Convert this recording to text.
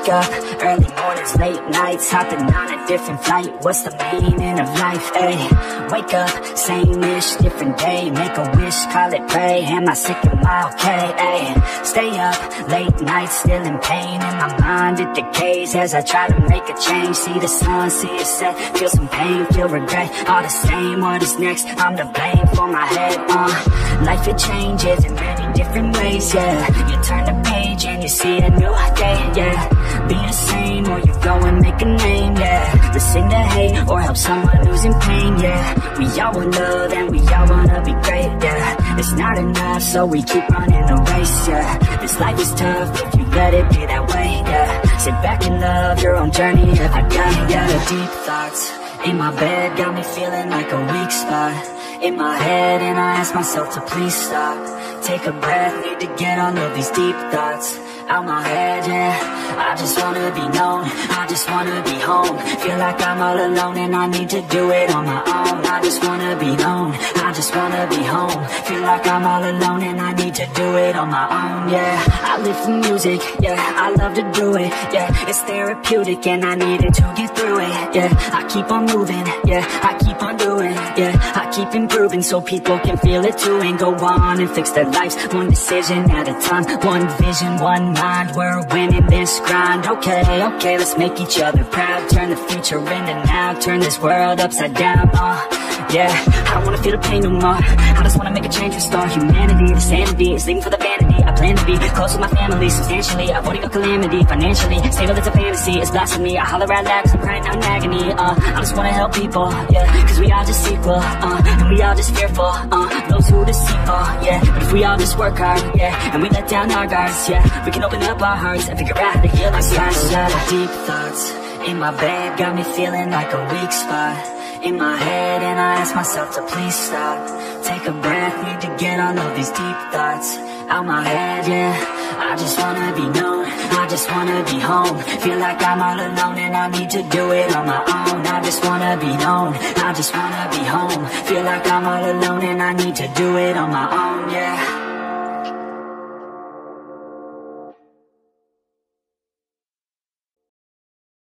Wake up, early mornings, late nights, hopping on a different flight. What's the meaning of life, ayy? Wake up, same-ish, different day. Make a wish, call it pray. Am I sick, am I okay, ayy? Stay up, late nights, still in pain. In my mind it decays as I try to make a change. See the sun, see it set, feel some pain, feel regret. All the same, what is next? I'm to blame for my head, Life it changes in many different ways, yeah. You turn the page and you see a new day, yeah. Be the same or you go and make a name, yeah. Listen to hate or help someone who's in pain, yeah. We all want love and we all wanna be great, yeah. It's not enough so we keep running the race, yeah. This life is tough if you let it be that way, yeah. Sit back and love your own journey every day, yeah. The deep thoughts in my bed got me feeling like a weak spot in my head, and I ask myself to please stop. Take a breath, need to get all of these deep thoughts out my head, yeah. I just wanna be known, I just wanna be home. Feel like I'm all alone and I need to do it on my own. I just wanna be known, I just wanna be home. Feel like I'm all alone and I need to do it on my own, yeah. I live for music, yeah, I love to do it, yeah. It's therapeutic and I needed to get through it, yeah. I keep on moving, yeah, I keep on doing, yeah. I keep improving so people can feel it too, and go on and fix their lives one decision at a time. One vision, one mind, we're winning this grind. Okay, okay, let's make each other proud. Turn the future into now, turn this world upside down, yeah. I don't wanna feel the pain no more. I just wanna make a change, restore humanity. The sanity is leaving for the vanity. I plan to be close with my family, substantially avoiding a calamity. Financially stable, it's a fantasy, it's blasphemy. I holler out loud cause I'm crying out in agony. I just wanna help people, yeah, cause we all just equal, and we all just fearful, those who deceitful, yeah. But if we all just work hard, yeah, and we let down our guards, yeah, we can open up our hearts and figure out how to heal our scars, yeah. Deep thoughts in my bed got me feeling like a weak spot in my head, and I ask myself to please stop. Take a breath, need to get all of these deep thoughts out my head, yeah. I just wanna be known, I just wanna be home. Feel like I'm all alone and I need to do it on my own. I just wanna be known, I just wanna be home. Feel like I'm all alone and I need to do it on my own, yeah.